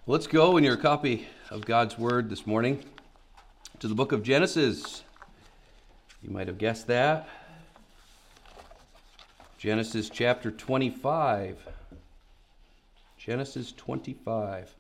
Let's go in your copy of God's Word this morning to the book of Genesis. You might have guessed that. Genesis chapter 25. Genesis 25.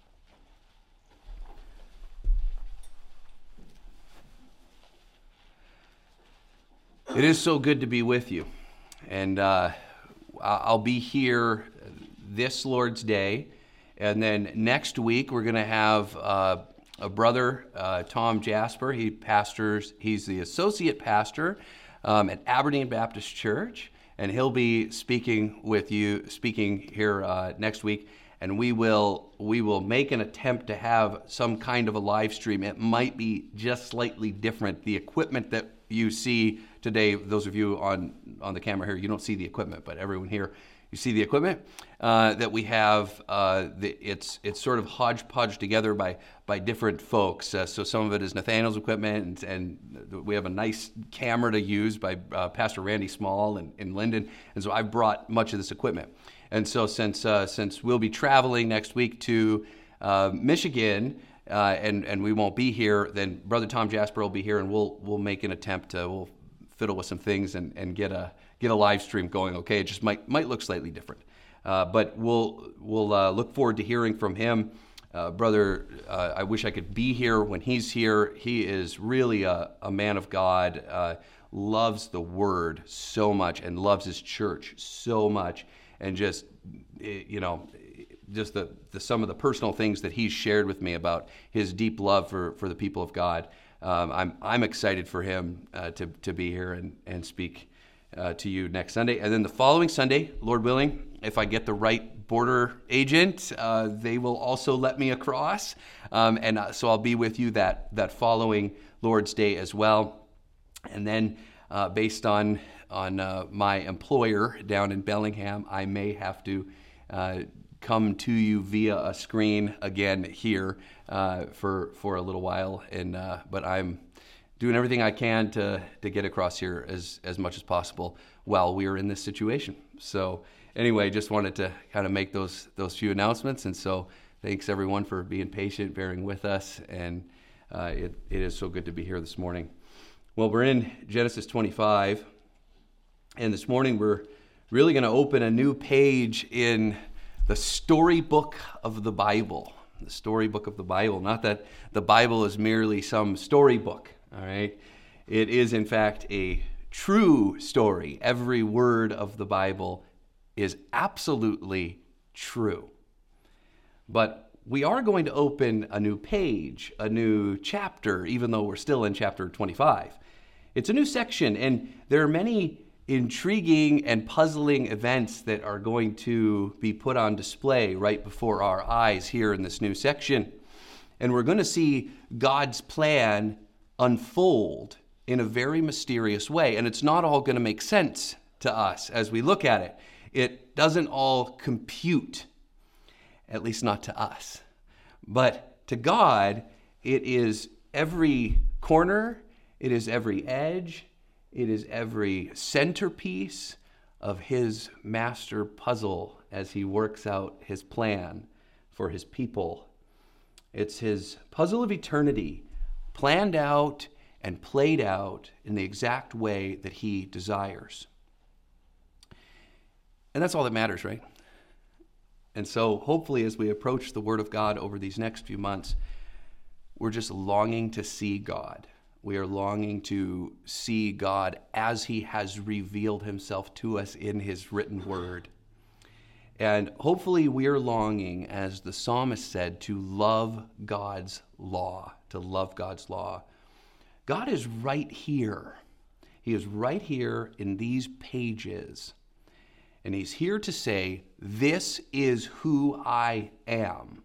It is so good to be with you. And I'll be here this Lord's Day. And then next week, we're going to have a brother, Tom Jasper. He's the associate pastor at Aberdeen Baptist Church. And he'll be speaking here next week. And we will make an attempt to have some kind of a live stream. It might be just slightly different. The equipment that you see today, those of you on the camera here, you don't see the equipment, but everyone here, you see the equipment that we have. It's sort of hodgepodge together by different folks. So some of it is Nathaniel's equipment, and we have a nice camera to use by Pastor Randy Small in Linden. And so I've brought much of this equipment. And so since we'll be traveling next week to Michigan, and we won't be here, then Brother Tom Jasper will be here, and we'll make an attempt. We'll fiddle with some things and get a live stream going. Okay, it just might look slightly different, but we'll look forward to hearing from him, brother. I wish I could be here when he's here. He is really a man of God, loves the Word so much, and loves his church so much, and just the some of the personal things that he's shared with me about his deep love for the people of God. I'm excited for him to be here and speak to you next Sunday. And then the following Sunday, Lord willing, if I get the right border agent, they will also let me across. So I'll be with you that following Lord's Day as well. And then based on my employer down in Bellingham, I may have to come to you via a screen again here for a little while. But I'm doing everything I can to get across here as much as possible while we are in this situation. So anyway, just wanted to kind of make those few announcements. And so thanks everyone for being patient, bearing with us. And it is so good to be here this morning. Well, we're in Genesis 25. And this morning we're really going to open a new page in the storybook of the Bible. The storybook of the Bible. Not that the Bible is merely some storybook. All right. It is, in fact, a true story. Every word of the Bible is absolutely true. But we are going to open a new page, a new chapter, even though we're still in chapter 25. It's a new section, and there are many intriguing and puzzling events that are going to be put on display right before our eyes here in this new section. And we're going to see God's plan unfold in a very mysterious way. And it's not all going to make sense to us as we look at it. It doesn't all compute, at least not to us. But to God, it is every corner, it is every edge, it is every centerpiece of his master puzzle as he works out his plan for his people. It's his puzzle of eternity, planned out and played out in the exact way that he desires. And that's all that matters, right? And so hopefully as we approach the Word of God over these next few months, we're just longing to see God. We are longing to see God as he has revealed himself to us in his written word. And hopefully we are longing, as the psalmist said, to love God's law, to love God's law. God is right here. He is right here in these pages. And he's here to say, this is who I am.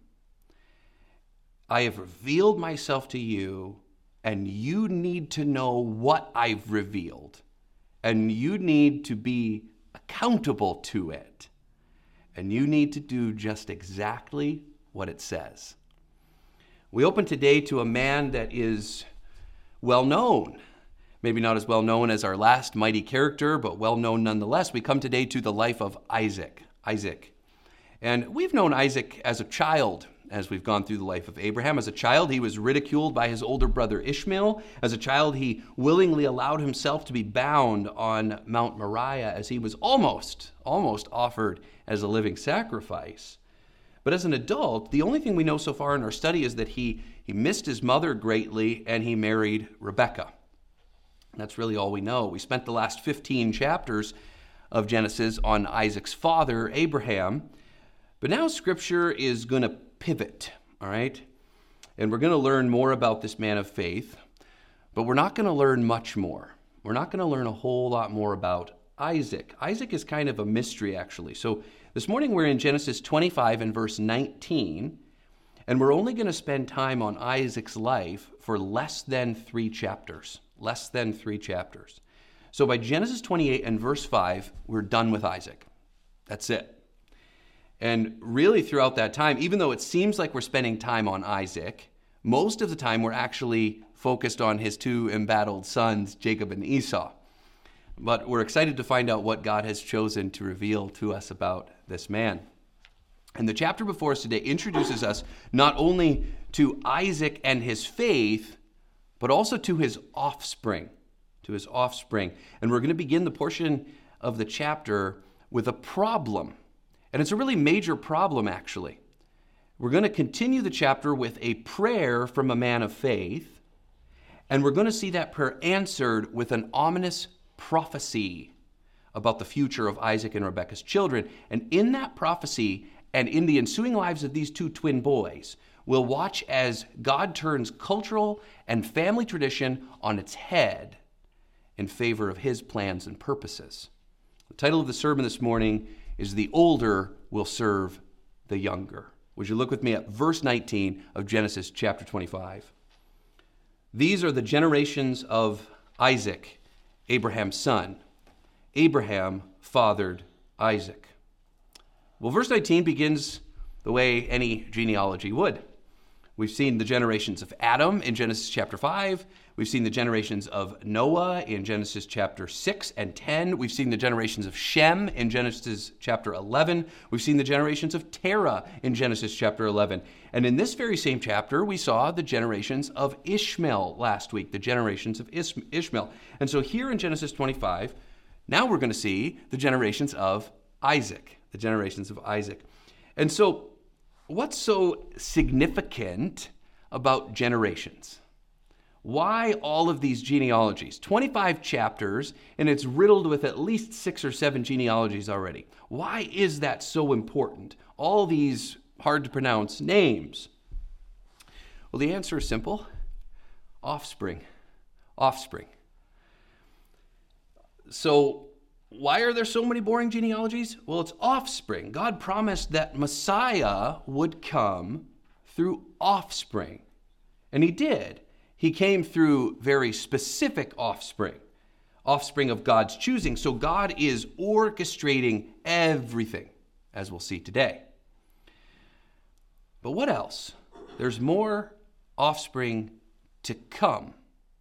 I have revealed myself to you, and you need to know what I've revealed. And you need to be accountable to it. And you need to do just exactly what it says. We open today to a man that is well known. Maybe not as well known as our last mighty character, but well known nonetheless. We come today to the life of Isaac. And we've known Isaac as a child. as we've gone through the life of Abraham. As a child, he was ridiculed by his older brother Ishmael. As a child, he willingly allowed himself to be bound on Mount Moriah as he was almost offered as a living sacrifice. But as an adult, the only thing we know so far in our study is that he missed his mother greatly and he married Rebekah. That's really all we know. We spent the last 15 chapters of Genesis on Isaac's father, Abraham. But now Scripture is going to pivot, all right? And we're going to learn more about this man of faith, but we're not going to learn much more. We're not going to learn a whole lot more about Isaac. Isaac is kind of a mystery, actually. So this morning we're in Genesis 25 and verse 19, and we're only going to spend time on Isaac's life for less than 3 chapters. Less than 3 chapters. So by Genesis 28 and verse 5, we're done with Isaac. That's it. And really throughout that time, even though it seems like we're spending time on Isaac, most of the time we're actually focused on his 2 embattled sons, Jacob and Esau. But we're excited to find out what God has chosen to reveal to us about this man. And the chapter before us today introduces us not only to Isaac and his faith, but also to his offspring. And we're going to begin the portion of the chapter with a problem. And it's a really major problem, actually. We're going to continue the chapter with a prayer from a man of faith, and we're going to see that prayer answered with an ominous prophecy about the future of Isaac and Rebekah's children. And in that prophecy, and in the ensuing lives of these 2 twin boys, we'll watch as God turns cultural and family tradition on its head in favor of his plans and purposes. The title of the sermon this morning is "The Older Will Serve the Younger." Would you look with me at verse 19 of Genesis chapter 25? These are the generations of Isaac, Abraham's son. Abraham fathered Isaac. Well, verse 19 begins the way any genealogy would. We've seen the generations of Adam in Genesis chapter 5. We've seen the generations of Noah in Genesis chapter 6 and 10. We've seen the generations of Shem in Genesis chapter 11. We've seen the generations of Terah in Genesis chapter 11. And in this very same chapter, we saw the generations of Ishmael last week, the generations of Ishmael. And so here in Genesis 25, now we're going to see the generations of Isaac, And so what's so significant about generations? Why all of these genealogies? 25 chapters, and it's riddled with at least 6 or 7 genealogies already. Why is that so important? All these hard to pronounce names. Well, the answer is simple. Offspring. So why are there so many boring genealogies? Well, it's offspring. God promised that Messiah would come through offspring. And he did. He came through very specific offspring of God's choosing. So God is orchestrating everything, as we'll see today. But what else? There's more offspring to come.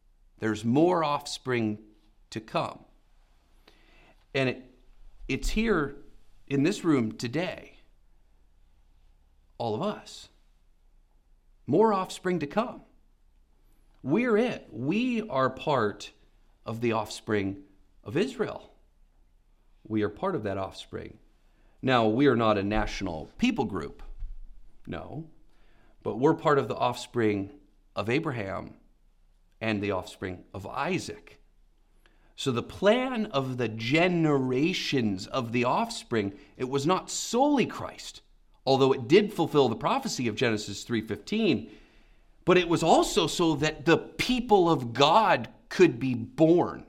And it's here in this room today. All of us. More offspring to come. We're it. We are part of the offspring of Israel. We are part of that offspring. Now, we are not a national people group. No. But we're part of the offspring of Abraham and the offspring of Isaac. So the plan of the generations of the offspring, it was not solely Christ, although it did fulfill the prophecy of Genesis 3:15, but it was also so that the people of God could be born.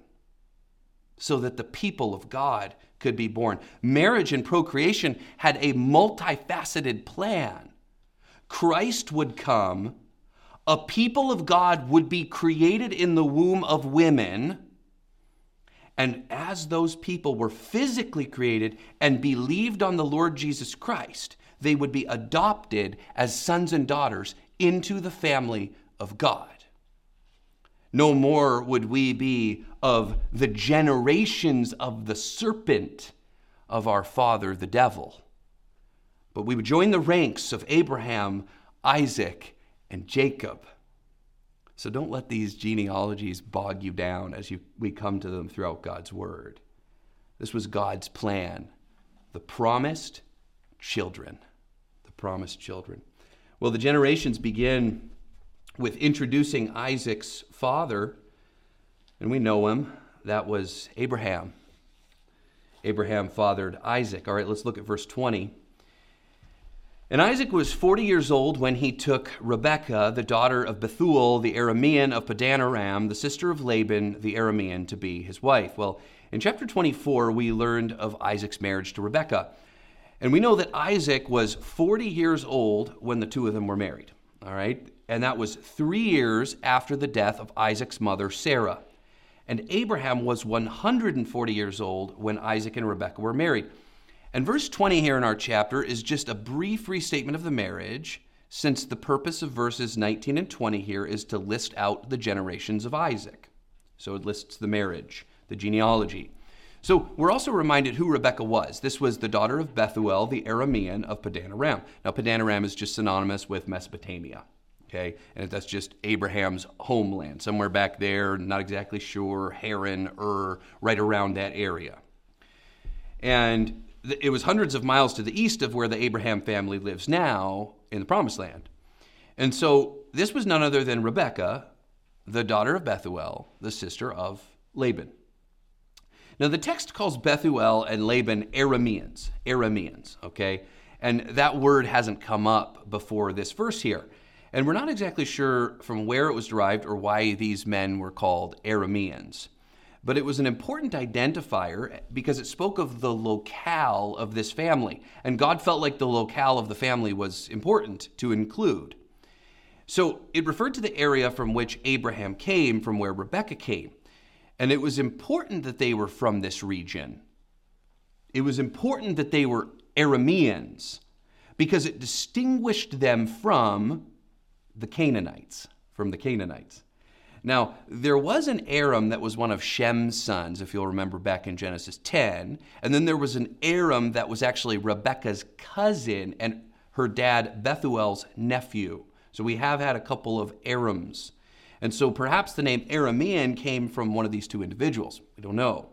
Marriage and procreation had a multifaceted plan. Christ would come, a people of God would be created in the womb of women, and as those people were physically created and believed on the Lord Jesus Christ, they would be adopted as sons and daughters into the family of God. No more would we be of the generations of the serpent of our father, the devil. But we would join the ranks of Abraham, Isaac, and Jacob. So don't let these genealogies bog you down as we come to them throughout God's word. This was God's plan. The promised children. The promised children. Well, the generations begin with introducing Isaac's father, and we know him. That was Abraham. Abraham fathered Isaac. All right, let's look at verse 20. And Isaac was 40 years old when he took Rebekah, the daughter of Bethuel, the Aramean of Padan Aram, the sister of Laban, the Aramean, to be his wife. Well, in chapter 24, we learned of Isaac's marriage to Rebekah. And we know that Isaac was 40 years old when the two of them were married. All right? And that was 3 years after the death of Isaac's mother, Sarah. And Abraham was 140 years old when Isaac and Rebekah were married. And verse 20 here in our chapter is just a brief restatement of the marriage, since the purpose of verses 19 and 20 here is to list out the generations of Isaac. So it lists the marriage, the genealogy. So we're also reminded who Rebekah was. This was the daughter of Bethuel, the Aramean of Padan Aram. Now, Padan Aram is just synonymous with Mesopotamia, okay? And that's just Abraham's homeland, somewhere back there, not exactly sure, Haran, right around that area. And it was hundreds of miles to the east of where the Abraham family lives now in the Promised Land. And so this was none other than Rebekah, the daughter of Bethuel, the sister of Laban. Now the text calls Bethuel and Laban Arameans, okay? And that word hasn't come up before this verse here. And we're not exactly sure from where it was derived or why these men were called Arameans. But it was an important identifier because it spoke of the locale of this family. And God felt like the locale of the family was important to include. So it referred to the area from which Abraham came, from where Rebekah came. And it was important that they were from this region. It was important that they were Arameans because it distinguished them from the Canaanites, Now, there was an Aram that was one of Shem's sons, if you'll remember back in Genesis 10. And then there was an Aram that was actually Rebekah's cousin and her dad Bethuel's nephew. So we have had a couple of Arams. And so perhaps the name Aramean came from one of these two individuals. We don't know.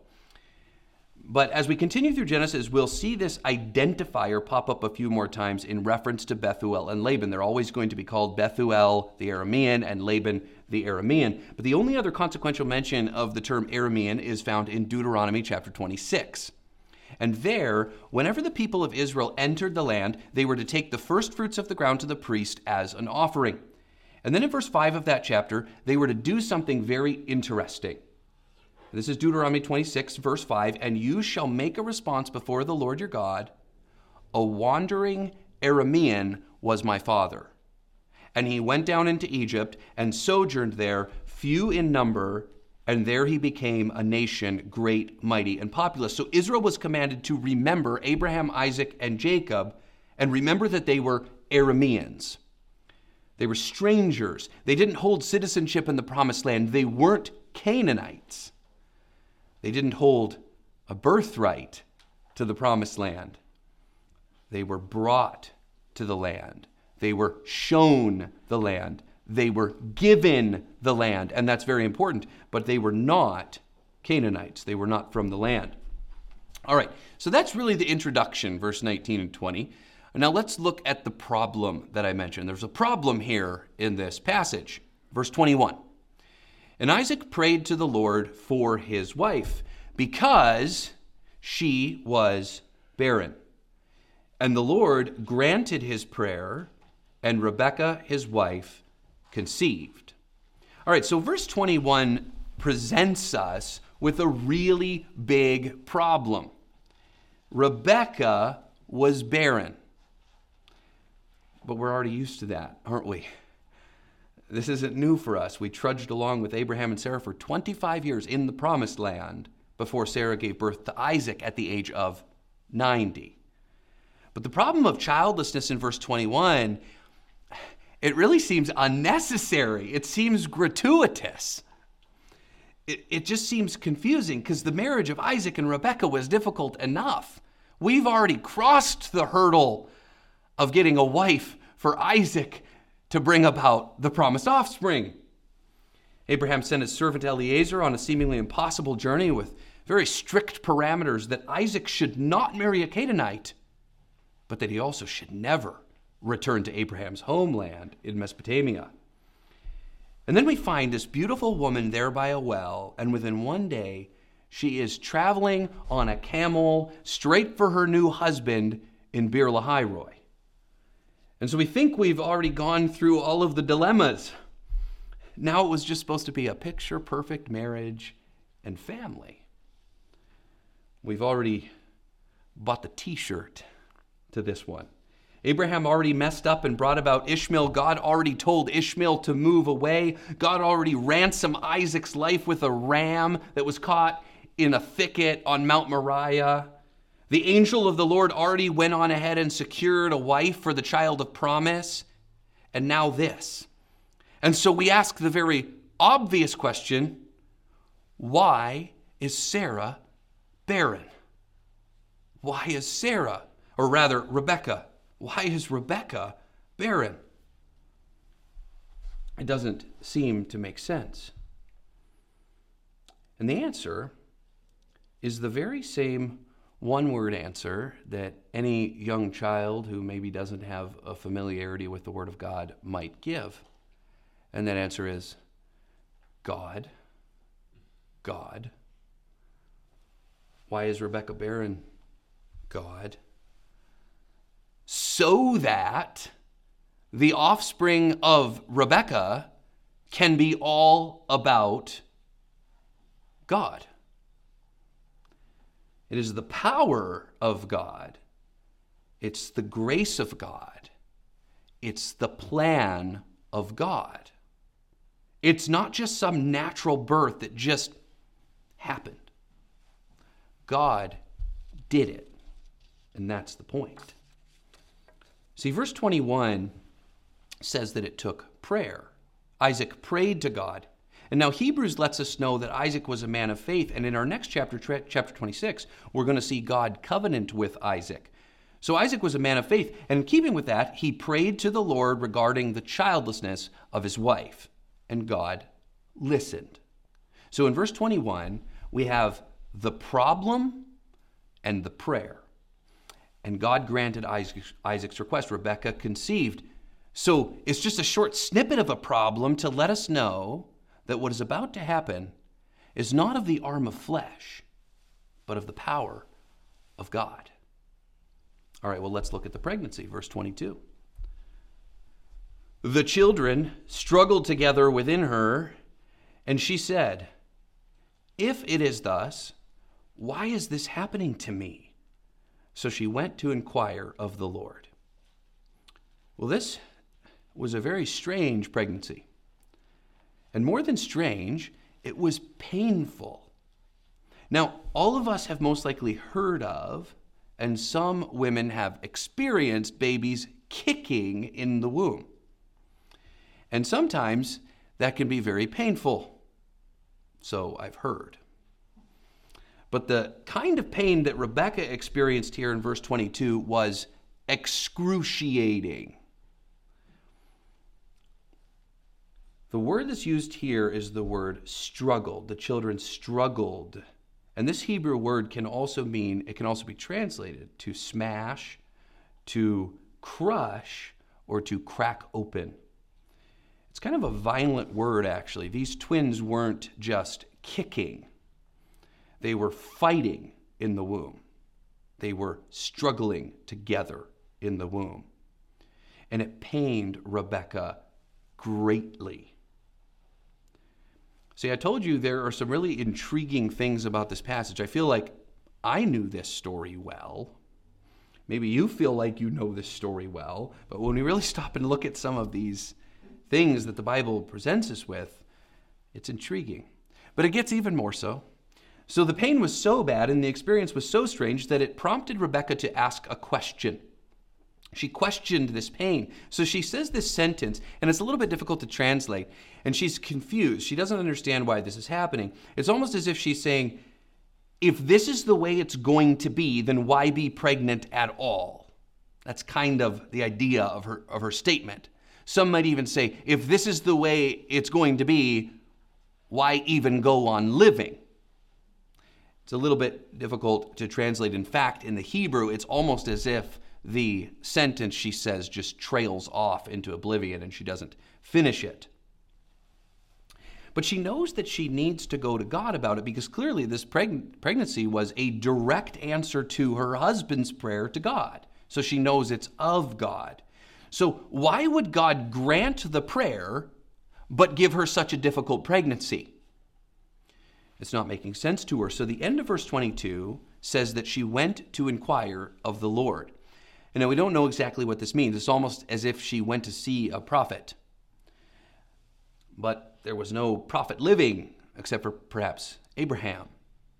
But as we continue through Genesis, we'll see this identifier pop up a few more times in reference to Bethuel and Laban. They're always going to be called Bethuel, the Aramean, and Laban, the Aramean. But the only other consequential mention of the term Aramean is found in Deuteronomy chapter 26. And there, whenever the people of Israel entered the land, they were to take the first fruits of the ground to the priest as an offering. And then in verse 5 of that chapter, they were to do something very interesting. This is Deuteronomy 26, verse 5. And you shall make a response before the Lord your God. A wandering Aramean was my father. And he went down into Egypt and sojourned there, few in number, and there he became a nation great, mighty, and populous. So Israel was commanded to remember Abraham, Isaac, and Jacob, and remember that they were Arameans. They were strangers. They didn't hold citizenship in the Promised Land. They weren't Canaanites. They didn't hold a birthright to the Promised Land. They were brought to the land. They were shown the land. They were given the land. And that's very important. But they were not Canaanites. They were not from the land. All right, so that's really the introduction, verse 19 and 20. Now let's look at the problem that I mentioned. There's a problem here in this passage. Verse 21. And Isaac prayed to the Lord for his wife because she was barren. And the Lord granted his prayer, and Rebekah, his wife, conceived. All right, so verse 21 presents us with a really big problem. Rebekah was barren. But we're already used to that, aren't we? This isn't new for us. We trudged along with Abraham and Sarah for 25 years in the Promised Land before Sarah gave birth to Isaac at the age of 90. But the problem of childlessness in verse 21, it really seems unnecessary. It seems gratuitous. It just seems confusing because the marriage of Isaac and Rebekah was difficult enough. We've already crossed the hurdle of getting a wife for Isaac to bring about the promised offspring. Abraham sent his servant Eliezer on a seemingly impossible journey with very strict parameters that Isaac should not marry a Canaanite, but that he also should never return to Abraham's homeland in Mesopotamia. And then we find this beautiful woman there by a well, and within one day, she is traveling on a camel straight for her new husband in Beer Lahai-Roi. And so we think we've already gone through all of the dilemmas. Now it was just supposed to be a picture-perfect marriage and family. We've already bought the t-shirt to this one. Abraham already messed up and brought about Ishmael. God already told Ishmael to move away. God already ransomed Isaac's life with a ram that was caught in a thicket on Mount Moriah. The angel of the Lord already went on ahead and secured a wife for the child of promise. And now this. And so we ask the very obvious question, why is Sarah barren? Why is Sarah, or rather Rebekah, why is Rebekah barren? It doesn't seem to make sense. And the answer is the very same one-word answer that any young child who maybe doesn't have a familiarity with the Word of God might give. And that answer is God. God. Why is Rebekah barren? God. So that the offspring of Rebekah can be all about God. It is the power of God. It's the grace of God. It's the plan of God. It's not just some natural birth that just happened. God did it. And that's the point. See, verse 21 says that it took prayer. Isaac prayed to God. And now Hebrews lets us know that Isaac was a man of faith. And in our next chapter, chapter 26, we're going to see God covenant with Isaac. So Isaac was a man of faith. And in keeping with that, he prayed to the Lord regarding the childlessness of his wife. And God listened. So in verse 21, we have the problem and the prayer. And God granted Isaac's request. Rebekah conceived. So it's just a short snippet of a problem to let us know that what is about to happen is not of the arm of flesh, but of the power of God. All right, well, let's look at the pregnancy. Verse 22. The children struggled together within her, and she said, "If it is thus, why is this happening to me?" So she went to inquire of the Lord. Well, this was a very strange pregnancy. And more than strange, it was painful. Now, all of us have most likely heard of, and some women have experienced babies kicking in the womb. And sometimes that can be very painful. So I've heard. But the kind of pain that Rebekah experienced here in verse 22 was excruciating. The word that's used here is the word struggled. The children struggled. And this Hebrew word can also be translated to smash, to crush, or to crack open. It's kind of a violent word, actually. These twins weren't just kicking. They were fighting in the womb. They were struggling together in the womb. And it pained Rebekah greatly. See, I told you there are some really intriguing things about this passage. I feel like I knew this story well. Maybe you feel like you know this story well. But when we really stop and look at some of these things that the Bible presents us with, it's intriguing. But it gets even more so. So the pain was so bad and the experience was so strange that it prompted Rebekah to ask a question. She questioned this pain. So she says this sentence, and it's a little bit difficult to translate, and she's confused. She doesn't understand why this is happening. It's almost as if she's saying, if this is the way it's going to be, then why be pregnant at all? That's kind of the idea of her statement. Some might even say, if this is the way it's going to be, why even go on living? It's a little bit difficult to translate. In fact, in the Hebrew, it's almost as if the sentence she says just trails off into oblivion and she doesn't finish it. But she knows that she needs to go to God about it because clearly this pregnancy was a direct answer to her husband's prayer to God. So she knows it's of God. So why would God grant the prayer but give her such a difficult pregnancy? It's not making sense to her. So the end of verse 22 says that she went to inquire of the Lord. And now we don't know exactly what this means. It's almost as if she went to see a prophet. But there was no prophet living except for perhaps Abraham.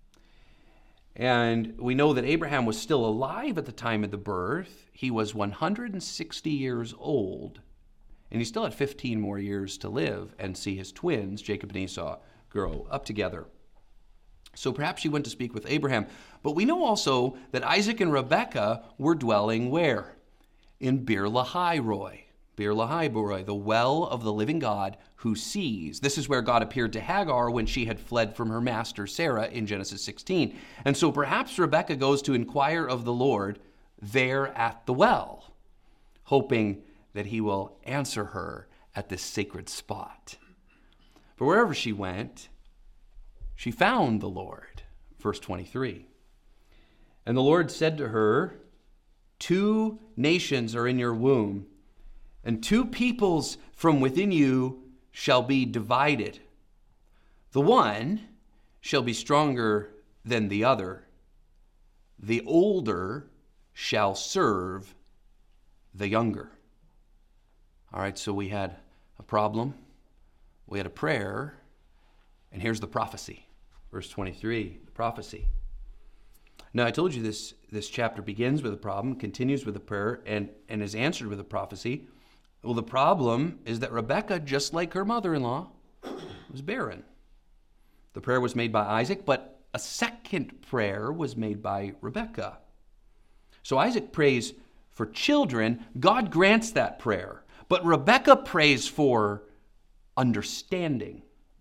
And we know that Abraham was still alive at the time of the birth. He was 160 years old. And he still had 15 more years to live and see his twins, Jacob and Esau, grow up together. So perhaps she went to speak with Abraham. But we know also that Isaac and Rebekah were dwelling where? In Beer Lahai Roi. Beer Lahai Roi, the well of the living God who sees. This is where God appeared to Hagar when she had fled from her master Sarah in Genesis 16. And so perhaps Rebekah goes to inquire of the Lord there at the well, hoping that he will answer her at this sacred spot. But wherever she went, she found the Lord. Verse 23. And the Lord said to her, 2 nations are in your womb, and 2 peoples from within you shall be divided. The one shall be stronger than the other. The older shall serve the younger. All right, so we had a problem, we had a prayer, and here's the prophecy. Verse 23, the prophecy. Now, I told you this chapter begins with a problem, continues with a prayer, and is answered with a prophecy. Well, the problem is that Rebekah, just like her mother-in-law, was barren. The prayer was made by Isaac, but a second prayer was made by Rebekah. So Isaac prays for children. God grants that prayer. But Rebekah prays for understanding.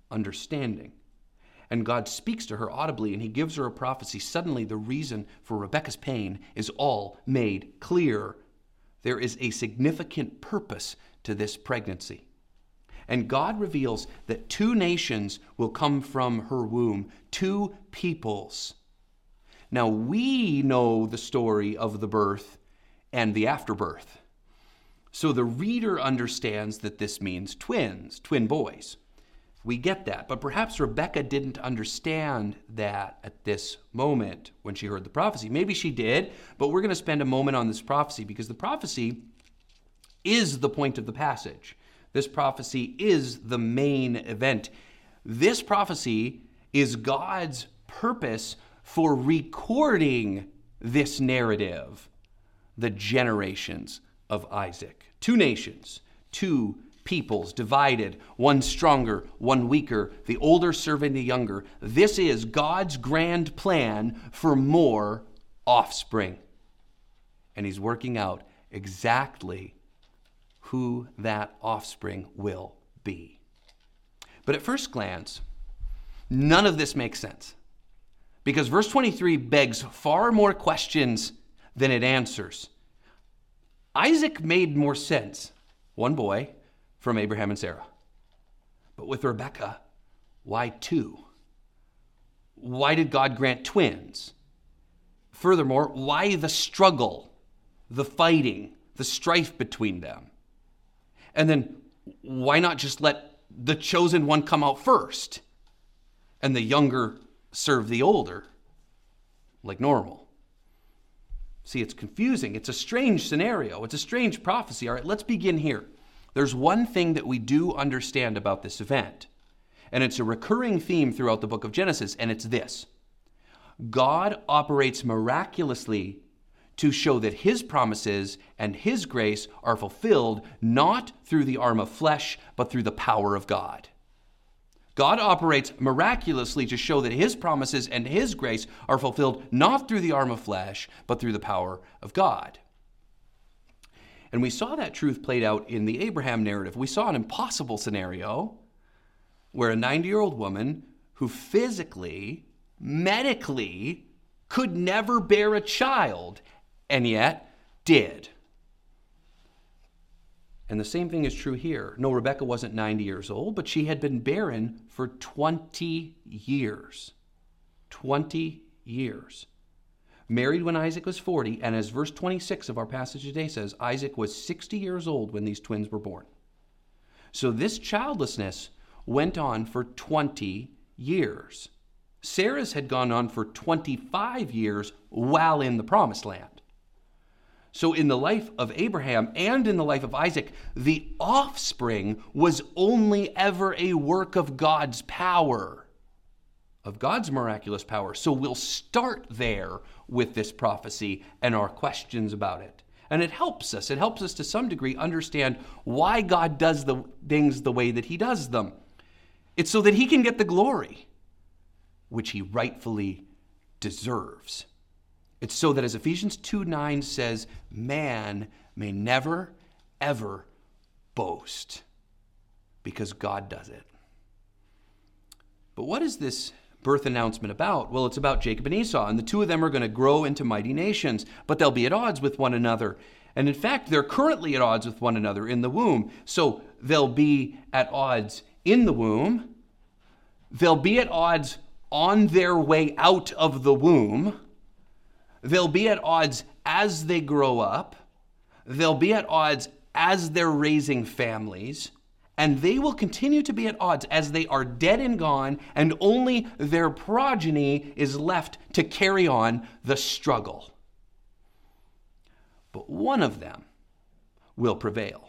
And God speaks to her audibly, and he gives her a prophecy. Suddenly, the reason for Rebekah's pain is all made clear. There is a significant purpose to this pregnancy. And God reveals that 2 nations will come from her womb, 2 peoples. Now, we know the story of the birth and the afterbirth. So the reader understands that this means twins, twin boys. We get that. But perhaps Rebekah didn't understand that at this moment when she heard the prophecy. Maybe she did, but we're going to spend a moment on this prophecy because the prophecy is the point of the passage. This prophecy is the main event. This prophecy is God's purpose for recording this narrative, the generations of Isaac. 2 nations, 2 peoples divided, one stronger, one weaker, the older serving the younger. This is God's grand plan for more offspring. And he's working out exactly who that offspring will be. But at first glance, none of this makes sense. Because verse 23 begs far more questions than it answers. Isaac made more sense. 1 boy from Abraham and Sarah. But with Rebekah, why 2? Why did God grant twins? Furthermore, why the struggle, the fighting, the strife between them? And then why not just let the chosen one come out first and the younger serve the older like normal? See, it's confusing. It's a strange scenario. It's a strange prophecy. All right, let's begin here. There's one thing that we do understand about this event, and it's a recurring theme throughout the book of Genesis, and it's this. God operates miraculously to show that his promises and his grace are fulfilled not through the arm of flesh, but through the power of God. God operates miraculously to show that his promises and his grace are fulfilled not through the arm of flesh, but through the power of God. And we saw that truth played out in the Abraham narrative. We saw an impossible scenario where a 90-year-old woman who physically, medically, could never bear a child, and yet did. And the same thing is true here. No, Rebecca wasn't 90 years old, but she had been barren for 20 years. 20 years. Married when Isaac was 40, and as verse 26 of our passage today says, Isaac was 60 years old when these twins were born. So this childlessness went on for 20 years. Sarah's had gone on for 25 years while in the promised land. So in the life of Abraham and in the life of Isaac, the offspring was only ever a work of God's power, of God's miraculous power. So we'll start there with this prophecy and our questions about it. And it helps us to some degree understand why God does the things the way that he does them. It's so that he can get the glory, which he rightfully deserves. It's so that, as Ephesians 2:9 says, man may never, ever boast because God does it. But what is this birth announcement about? Well, it's about Jacob and Esau, and the two of them are going to grow into mighty nations, but they'll be at odds with one another. And in fact, they're currently at odds with one another in the womb. So they'll be at odds in the womb. They'll be at odds on their way out of the womb. They'll be at odds as they grow up. They'll be at odds as they're raising families. And they will continue to be at odds as they are dead and gone, and only their progeny is left to carry on the struggle. But one of them will prevail.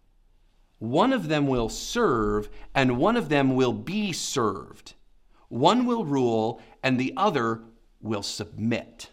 One of them will serve, and one of them will be served. One will rule, and the other will submit.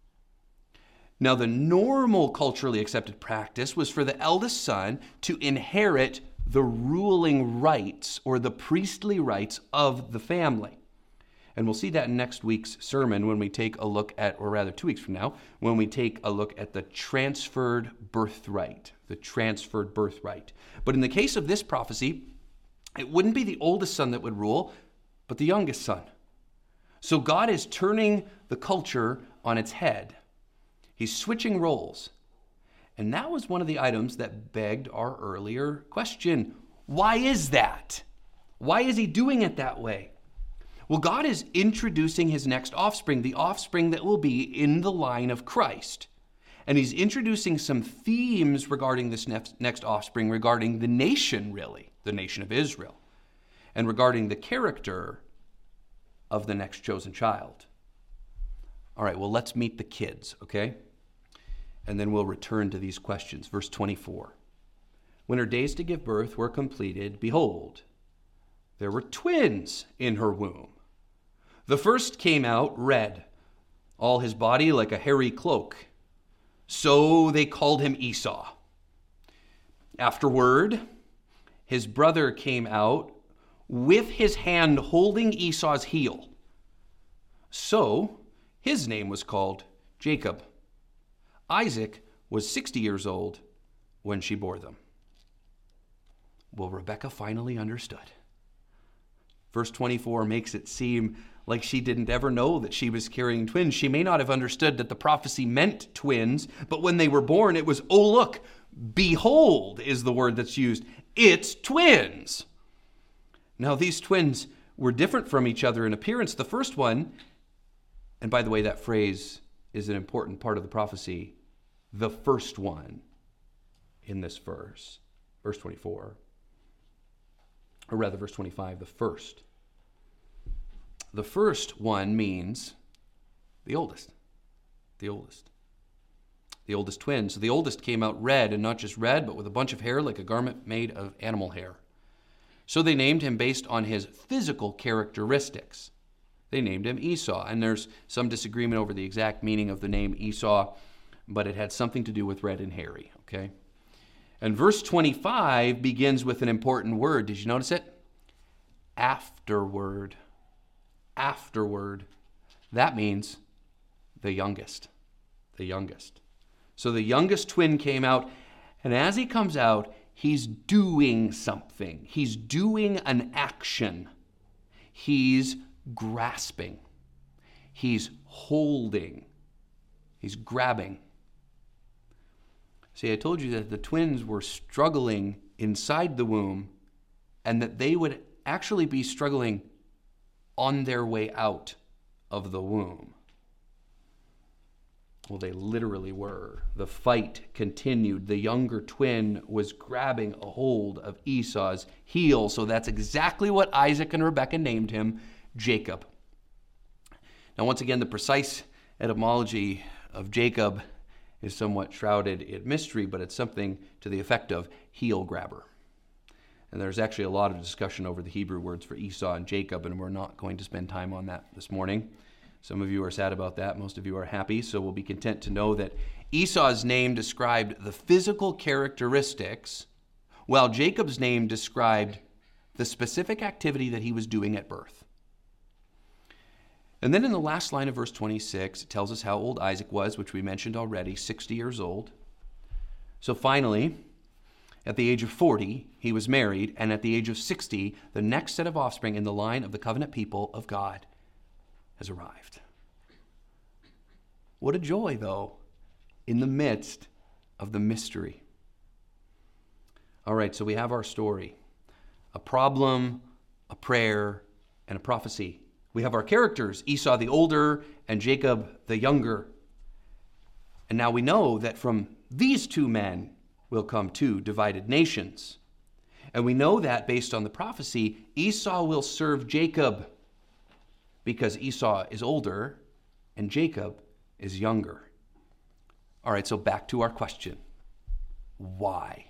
Now, the normal culturally accepted practice was for the eldest son to inherit the ruling rights or the priestly rights of the family. And we'll see that in next week's sermon when we take a look at, or rather 2 weeks from now, when we take a look at the transferred birthright. The transferred birthright. But in the case of this prophecy, it wouldn't be the oldest son that would rule, but the youngest son. So God is turning the culture on its head. He's switching roles. And that was one of the items that begged our earlier question. Why is that? Why is he doing it that way? Well, God is introducing his next offspring, the offspring that will be in the line of Christ. And he's introducing some themes regarding this next offspring, regarding the nation, really, the nation of Israel, and regarding the character of the next chosen child. All right, well, let's meet the kids, okay? And then we'll return to these questions. Verse 24. When her days to give birth were completed, behold, there were twins in her womb. The first came out red, all his body like a hairy cloak. So they called him Esau. Afterward, his brother came out with his hand holding Esau's heel. So his name was called Jacob. Isaac was 60 years old when she bore them. Well, Rebecca finally understood. Verse 24 makes it seem like she didn't ever know that she was carrying twins. She may not have understood that the prophecy meant twins, but when they were born, it was, oh, look, behold is the word that's used. It's twins. Now, these twins were different from each other in appearance. The first one, and by the way, that phrase is an important part of the prophecy, the first one in this verse, verse 24, or rather verse 25, the first. The first one means the oldest, the oldest. The oldest twin. So the oldest came out red, and not just red, but with a bunch of hair like a garment made of animal hair. So they named him based on his physical characteristics. They named him Esau, and there's some disagreement over the exact meaning of the name Esau, but it had something to do with red and hairy, okay? And verse 25 begins with an important word. Did you notice it? Afterward. Afterward. That means the youngest. The youngest. So the youngest twin came out, And as he comes out, he's doing something. He's doing an action. He's grasping. He's holding. He's grabbing. See, I told you that the twins were struggling inside the womb and that they would actually be struggling on their way out of the womb. Well, they literally were. The fight continued. The younger twin was grabbing a hold of Esau's heel. So that's exactly what Isaac and Rebekah named him, Jacob. Now, once again, the precise etymology of Jacob is somewhat shrouded in mystery, but it's something to the effect of heel grabber. And there's actually a lot of discussion over the Hebrew words for Esau and Jacob, and we're not going to spend time on that this morning. Some of you are sad about that. Most of you are happy, so we'll be content to know that Esau's name described the physical characteristics, while Jacob's name described the specific activity that he was doing at birth. And then in the last line of verse 26, it tells us how old Isaac was, which we mentioned already, 60 years old. So finally, at the age of 40, he was married, and at the age of 60, the next set of offspring in the line of the covenant people of God has arrived. What a joy, though, in the midst of the mystery. All right, so we have our story. A problem, a prayer, and a prophecy. We have our characters, Esau the older and Jacob the younger. And now we know that from these two men will come two divided nations. And we know that based on the prophecy, Esau will serve Jacob because Esau is older and Jacob is younger. All right, so back to our question. Why?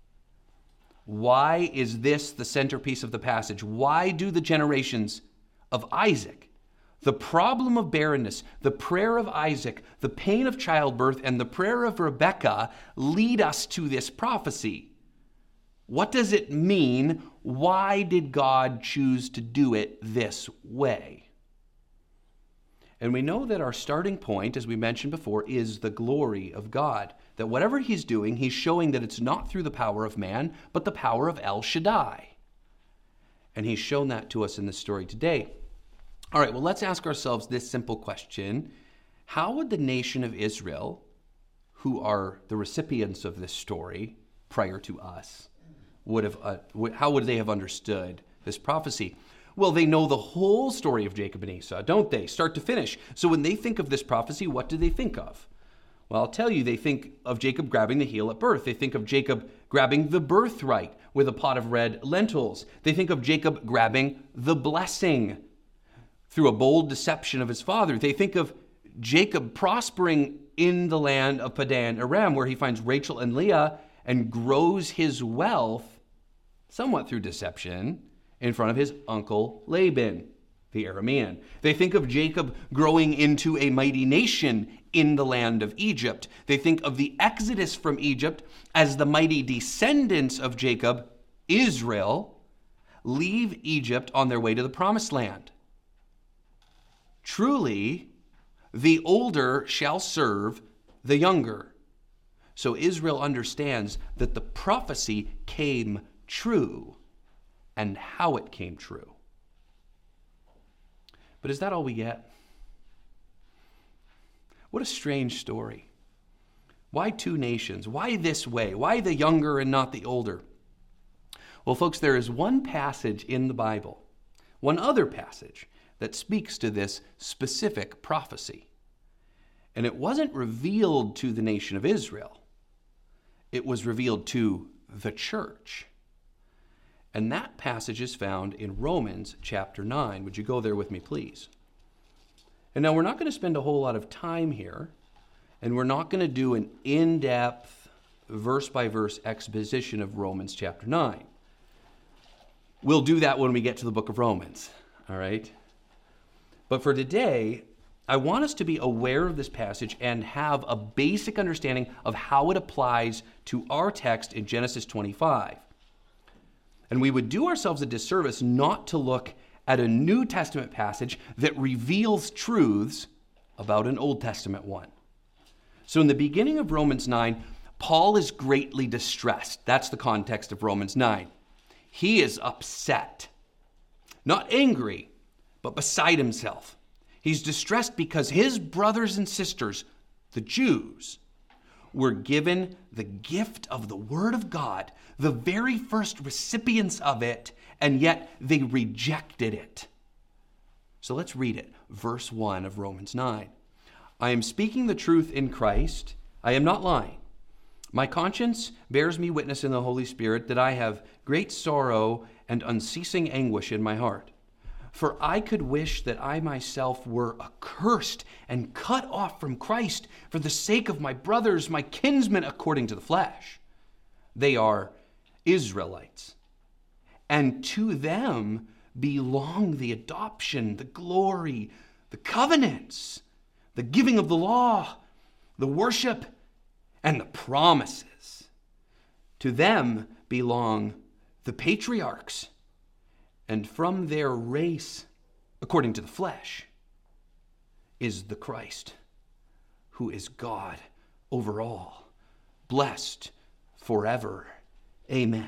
Why is this the centerpiece of the passage? Why do the generations of Isaac, the problem of barrenness, the prayer of Isaac, the pain of childbirth, and the prayer of Rebekah lead us to this prophecy? What does it mean? Why did God choose to do it this way? And we know that our starting point, as we mentioned before, is the glory of God. That whatever he's doing, he's showing that it's not through the power of man, but the power of El Shaddai. And he's shown that to us in this story today. All right, well, let's ask ourselves this simple question. How would the nation of Israel, who are the recipients of this story prior to us, how would they have understood this prophecy? Well, they know the whole story of Jacob and Esau, don't they? Start to finish. So when they think of this prophecy, what do they think of? Well, I'll tell you, they think of Jacob grabbing the heel at birth. They think of Jacob grabbing the birthright with a pot of red lentils. They think of Jacob grabbing the blessing through a bold deception of his father. They think of Jacob prospering in the land of Padan Aram, where he finds Rachel and Leah and grows his wealth, somewhat through deception, in front of his uncle Laban, the Aramean. They think of Jacob growing into a mighty nation in the land of Egypt. They think of the exodus from Egypt as the mighty descendants of Jacob, Israel, leave Egypt on their way to the promised land. Truly, the older shall serve the younger. So Israel understands that the prophecy came true and how it came true. But is that all we get? What a strange story. Why two nations? Why this way? Why the younger and not the older? Well, folks, there is one passage in the Bible, one other passage, that speaks to this specific prophecy. And it wasn't revealed to the nation of Israel. It was revealed to the church. And that passage is found in Romans chapter 9. Would you go there with me, please? And now we're not going to spend a whole lot of time here, and we're not going to do an in-depth, verse-by-verse exposition of Romans chapter 9. We'll do that when we get to the book of Romans, all right? But for today, I want us to be aware of this passage and have a basic understanding of how it applies to our text in Genesis 25. And we would do ourselves a disservice not to look at a New Testament passage that reveals truths about an Old Testament one. So in the beginning of Romans 9, Paul is greatly distressed. That's the context of Romans 9. He is upset, not angry, but beside himself. He's distressed because his brothers and sisters, the Jews, were given the gift of the Word of God, the very first recipients of it, and yet they rejected it. So let's read it. Verse 1 of Romans 9. I am speaking the truth in Christ. I am not lying. My conscience bears me witness in the Holy Spirit that I have great sorrow and unceasing anguish in my heart. For I could wish that I myself were accursed and cut off from Christ for the sake of my brothers, my kinsmen according to the flesh. They are Israelites, and to them belong the adoption, the glory, the covenants, the giving of the law, the worship, and the promises. To them belong the patriarchs, and from their race, according to the flesh, is the Christ, who is God over all, blessed forever. Amen.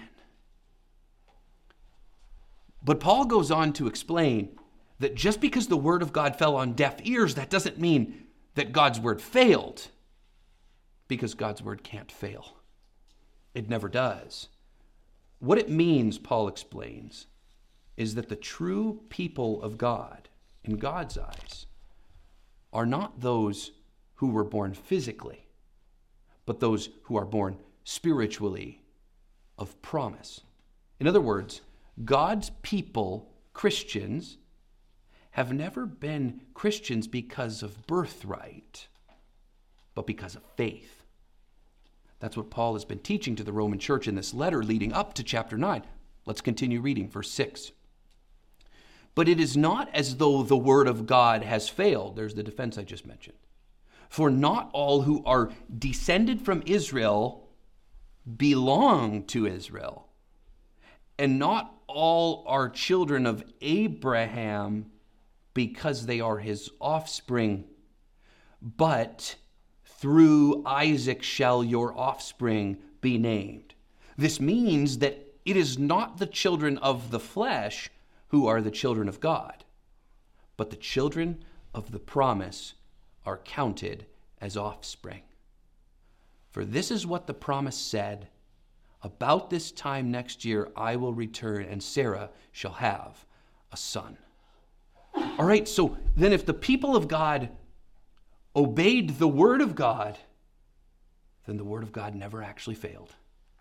But Paul goes on to explain that just because the word of God fell on deaf ears, that doesn't mean that God's word failed, because God's word can't fail. It never does. What it means, Paul explains, is that the true people of God, in God's eyes, are not those who were born physically, but those who are born spiritually of promise. In other words, God's people, Christians, have never been Christians because of birthright, but because of faith. That's what Paul has been teaching to the Roman church in this letter leading up to chapter 9. Let's continue reading, verse 6. But it is not as though the word of God has failed. There's the defense I just mentioned. For not all who are descended from Israel belong to Israel, and not all are children of Abraham because they are his offspring, but through Isaac shall your offspring be named. This means that it is not the children of the flesh who are the children of God, but the children of the promise are counted as offspring. For this is what the promise said, about this time next year I will return, and Sarah shall have a son. All right, so then if the people of God obeyed the word of God, then the word of God never actually failed.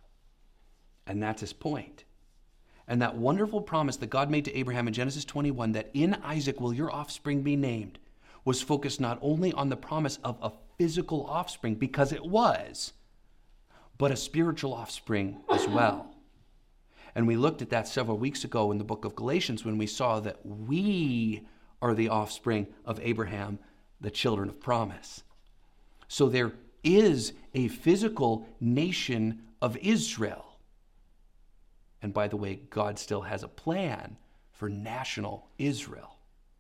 And that's his point. And that wonderful promise that God made to Abraham in Genesis 21, that in Isaac will your offspring be named, was focused not only on the promise of a physical offspring, because it was, but a spiritual offspring as well. And we looked at that several weeks ago in the book of Galatians when we saw that we are the offspring of Abraham, the children of promise. So there is a physical nation of Israel. And by the way, God still has a plan for national Israel.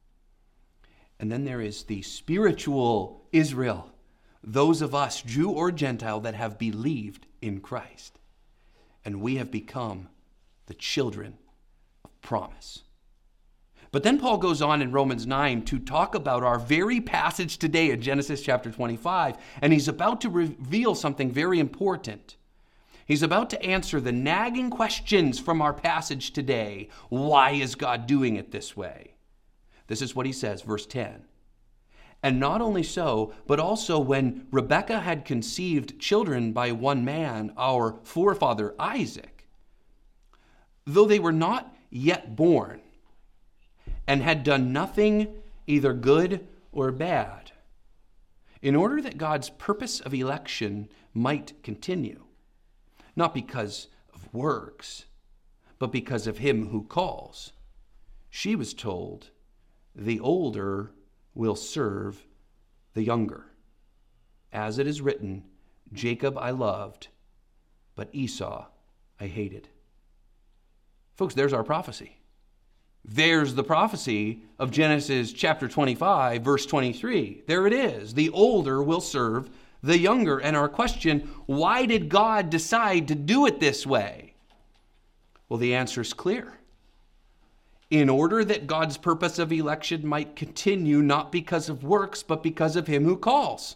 And then there is the spiritual Israel, those of us, Jew or Gentile, that have believed in Christ. And we have become the children of promise. But then Paul goes on in Romans 9 to talk about our very passage today in Genesis chapter 25, and he's about to reveal something very important. He's about to answer the nagging questions from our passage today. Why is God doing it this way? This is what he says, verse 10. And not only so, but also when Rebekah had conceived children by one man, our forefather Isaac, though they were not yet born, and had done nothing either good or bad, in order that God's purpose of election might continue, not because of works, but because of him who calls, she was told, the older will serve the younger. As it is written, Jacob I loved, but Esau I hated. Folks, there's our prophecy. There's the prophecy of Genesis chapter 25, verse 23. There it is. The older will serve the younger. And our question, why did God decide to do it this way? Well, the answer is clear. In order that God's purpose of election might continue, not because of works, but because of him who calls.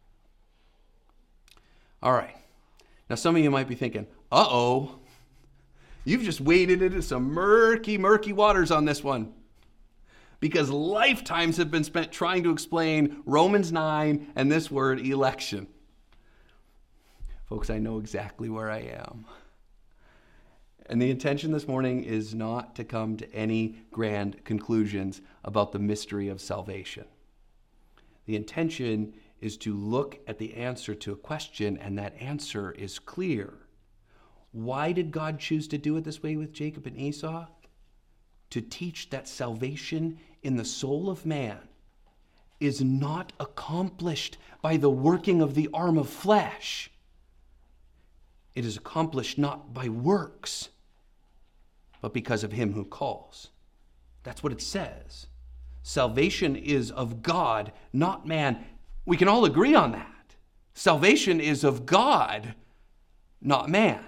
All right. Now, some of you might be thinking, uh-oh, you've just waded into some murky, murky waters on this one. Because lifetimes have been spent trying to explain Romans 9 and this word election. Folks, I know exactly where I am. And the intention this morning is not to come to any grand conclusions about the mystery of salvation. The intention is to look at the answer to a question, and that answer is clear. Why did God choose to do it this way with Jacob and Esau? To teach that salvation in the soul of man is not accomplished by the working of the arm of flesh. It is accomplished not by works, but because of him who calls. That's what it says. Salvation is of God, not man. We can all agree on that. Salvation is of God, not man.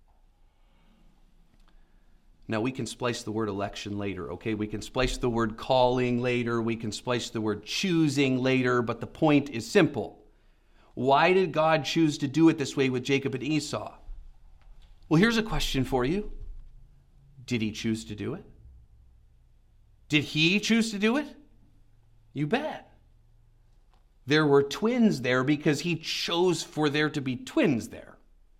Now, we can splice the word election later, okay? We can splice the word calling later. We can splice the word choosing later, but the point is simple. Why did God choose to do it this way with Jacob and Esau? Well, here's a question for you. Did he choose to do it? Did he choose to do it? You bet. There were twins there because he chose for there to be twins there.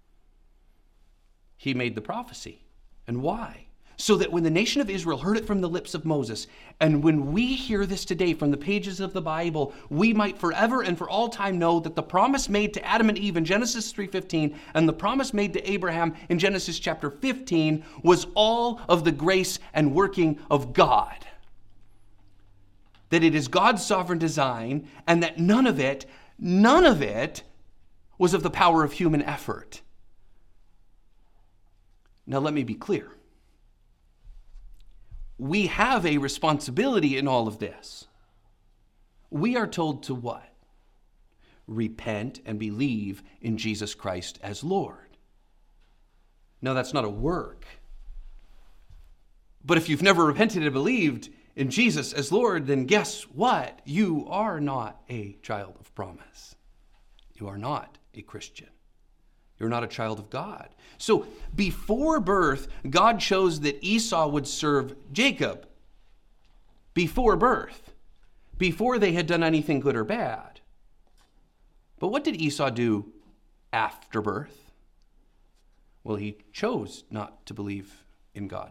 He made the prophecy. And why? So that when the nation of Israel heard it from the lips of Moses, and when we hear this today from the pages of the Bible, we might forever and for all time know that the promise made to Adam and Eve in Genesis 3:15 and the promise made to Abraham in Genesis chapter 15 was all of the grace and working of God. That it is God's sovereign design, and that none of it was of the power of human effort. Now, let me be clear. We have a responsibility in all of this. We are told to what? Repent and believe in Jesus Christ as Lord. Now, that's not a work. But if you've never repented and believed in Jesus as Lord, then guess what? You are not a child of promise. You are not a Christian. You're not a child of God. So before birth, God chose that Esau would serve Jacob. Before birth. Before they had done anything good or bad. But what did Esau do after birth? Well, he chose not to believe in God.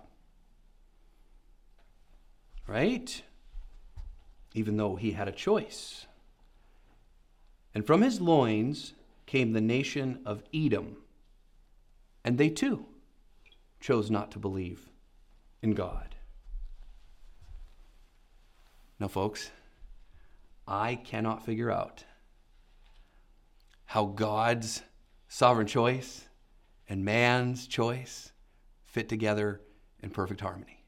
Right? Even though he had a choice. And from his loins came the nation of Edom. And they too chose not to believe in God. Now, folks, I cannot figure out how God's sovereign choice and man's choice fit together in perfect harmony.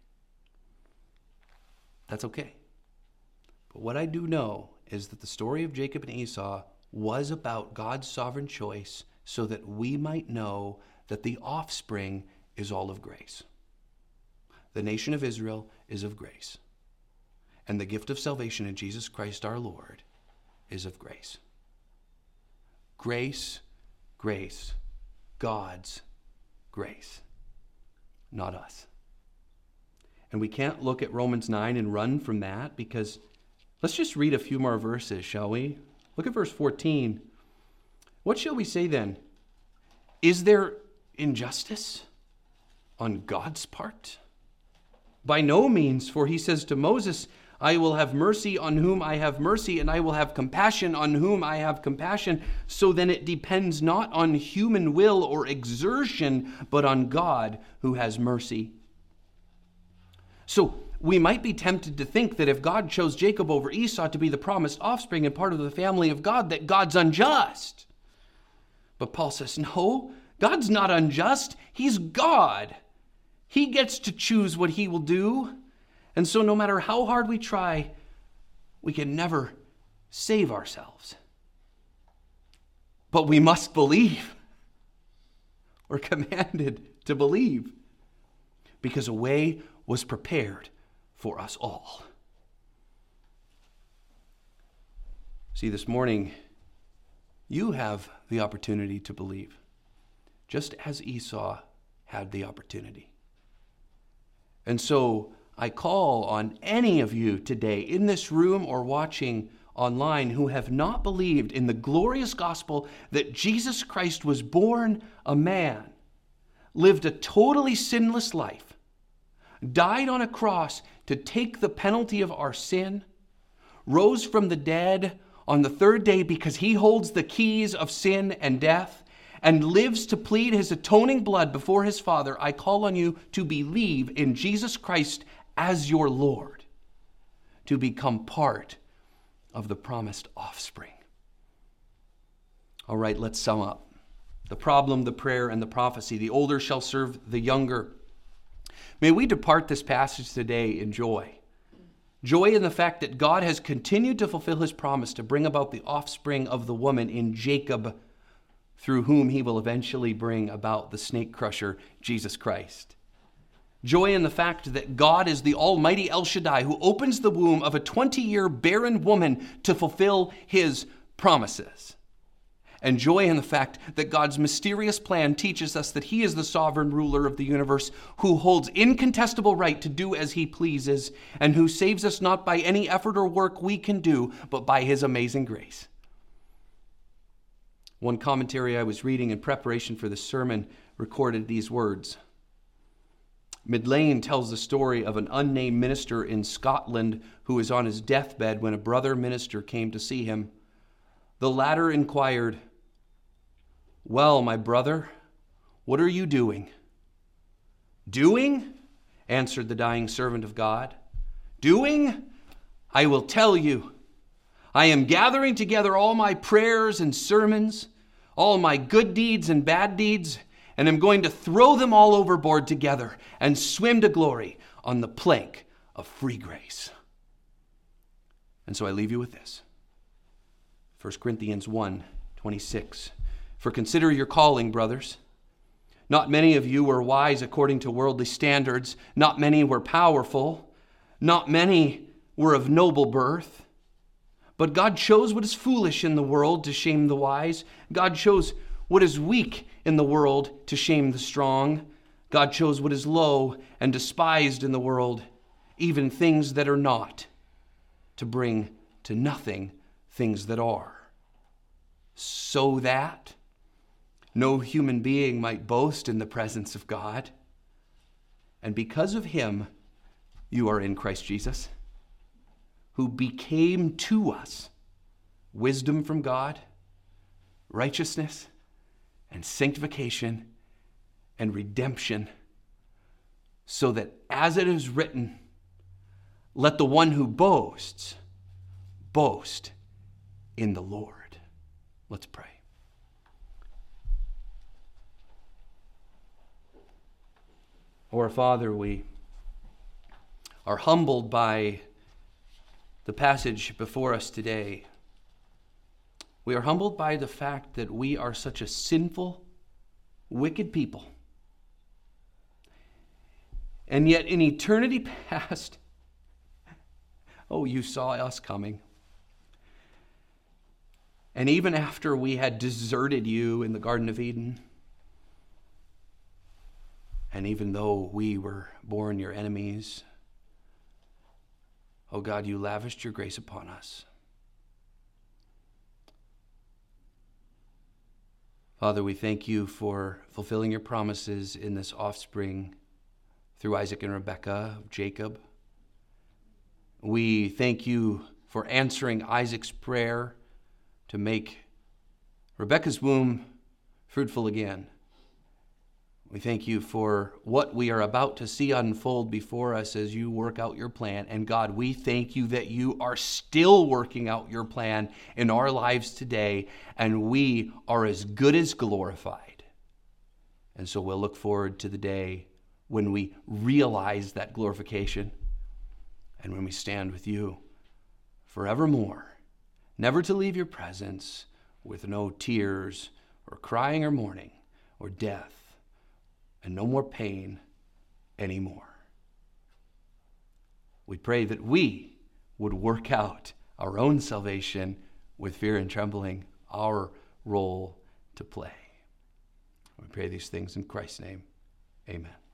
That's okay. But what I do know is that the story of Jacob and Esau was about God's sovereign choice so that we might know that the offspring is all of grace. The nation of Israel is of grace. And the gift of salvation in Jesus Christ our Lord is of grace. Grace, grace, God's grace, not us. And we can't look at Romans 9 and run from that because let's just read a few more verses, shall we? Look at verse 14. What shall we say then? Is there injustice on God's part? By no means, for he says to Moses, I will have mercy on whom I have mercy, and I will have compassion on whom I have compassion. So then it depends not on human will or exertion, but on God who has mercy. So we might be tempted to think that if God chose Jacob over Esau to be the promised offspring and part of the family of God, that God's unjust. But Paul says, no, God's not unjust. He's God. He gets to choose what he will do. And so no matter how hard we try, we can never save ourselves. but we must believe. We're commanded to believe because a way was prepared for us all. See, this morning, you have the opportunity to believe, just as Esau had the opportunity. And so I call on any of you today in this room or watching online who have not believed in the glorious gospel that Jesus Christ was born a man, lived a totally sinless life, died on a cross to take the penalty of our sin, rose from the dead on the third day because he holds the keys of sin and death, and lives to plead his atoning blood before his Father. I call on you to believe in Jesus Christ as your Lord, to become part of the promised offspring. All right, let's sum up. The problem, the prayer, and the prophecy. The older shall serve the younger. May we depart this passage today in joy. Joy in the fact that God has continued to fulfill his promise to bring about the offspring of the woman in Jacob, through whom he will eventually bring about the snake crusher, Jesus Christ. Joy in the fact that God is the almighty El Shaddai who opens the womb of a 20-year barren woman to fulfill his promises. And joy in the fact that God's mysterious plan teaches us that he is the sovereign ruler of the universe who holds incontestable right to do as he pleases and who saves us not by any effort or work we can do, but by his amazing grace. One commentary I was reading in preparation for this sermon recorded these words. Midlane tells the story of an unnamed minister in Scotland who was on his deathbed when a brother minister came to see him. The latter inquired, "Well, my brother, what are you doing?" "Doing?" answered the dying servant of God. "Doing? I will tell you. I am gathering together all my prayers and sermons, all my good deeds and bad deeds, and I'm going to throw them all overboard together and swim to glory on the plank of free grace." And so I leave you with this. 1 Corinthians 1:26. "For consider your calling, brothers. Not many of you were wise according to worldly standards. Not many were powerful. Not many were of noble birth. But God chose what is foolish in the world to shame the wise. God chose what is weak in the world to shame the strong. God chose what is low and despised in the world, even things that are not, to bring to nothing things that are, so that no human being might boast in the presence of God. And because of him, you are in Christ Jesus, who became to us wisdom from God, righteousness and sanctification and redemption, so that, as it is written, let the one who boasts boast in the Lord." Let's pray. Our Father, we are humbled by the passage before us today. We are humbled by the fact that we are such a sinful, wicked people. And yet in eternity past, you saw us coming. And even after we had deserted you in the Garden of Eden, and even though we were born your enemies, oh God, you lavished your grace upon us. Father, we thank you for fulfilling your promises in this offspring through Isaac and Rebekah, Jacob. We thank you for answering Isaac's prayer to make Rebekah's womb fruitful again. We thank you for what we are about to see unfold before us as you work out your plan. And God, we thank you that you are still working out your plan in our lives today, and we are as good as glorified. And so we'll look forward to the day when we realize that glorification and when we stand with you forevermore, never to leave your presence, with no tears or crying or mourning or death, and no more pain anymore. We pray that we would work out our own salvation with fear and trembling, our role to play. We pray these things in Christ's name. Amen.